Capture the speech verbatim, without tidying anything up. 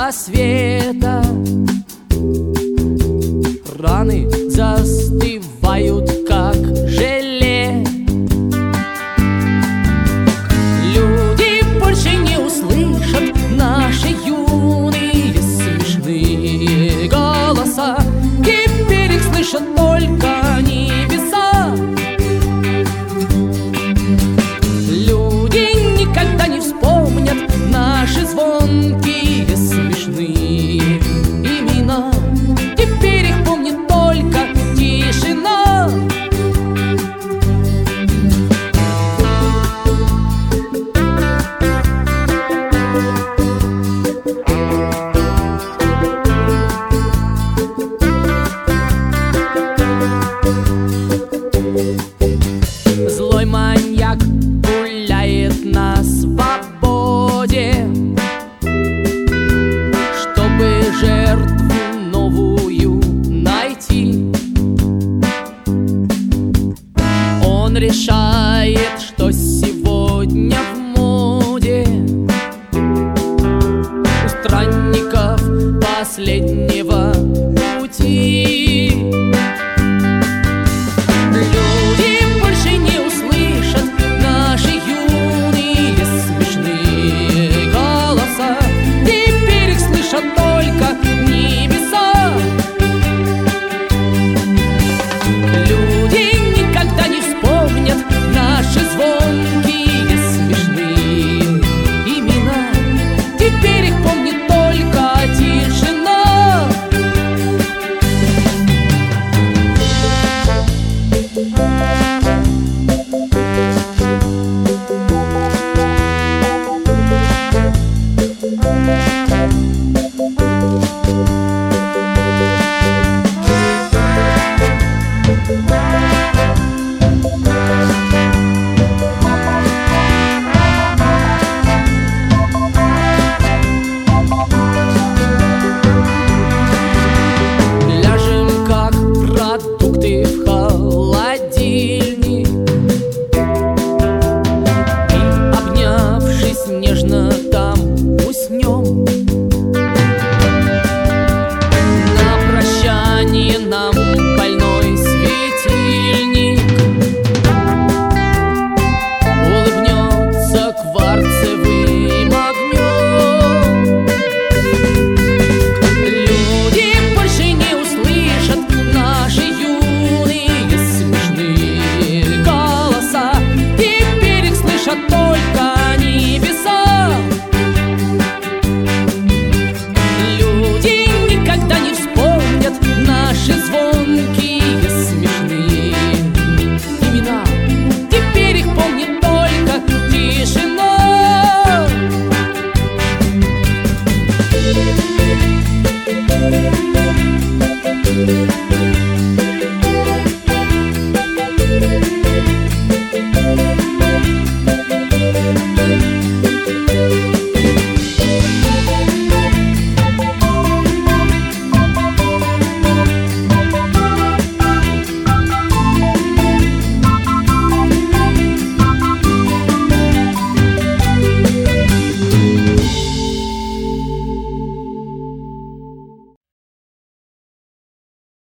рассвета. Раны застывают, как желе. Люди больше не услышат наши юные смешные голоса. Теперь их слышат только небеса. Люди никогда не вспомнят наши звонкие смешные имена. Теперь их помнит только тишина. Злой маньяк гуляет на свободе, чтобы жертву новую найти. Он решает, что сегодня в моде у странников последний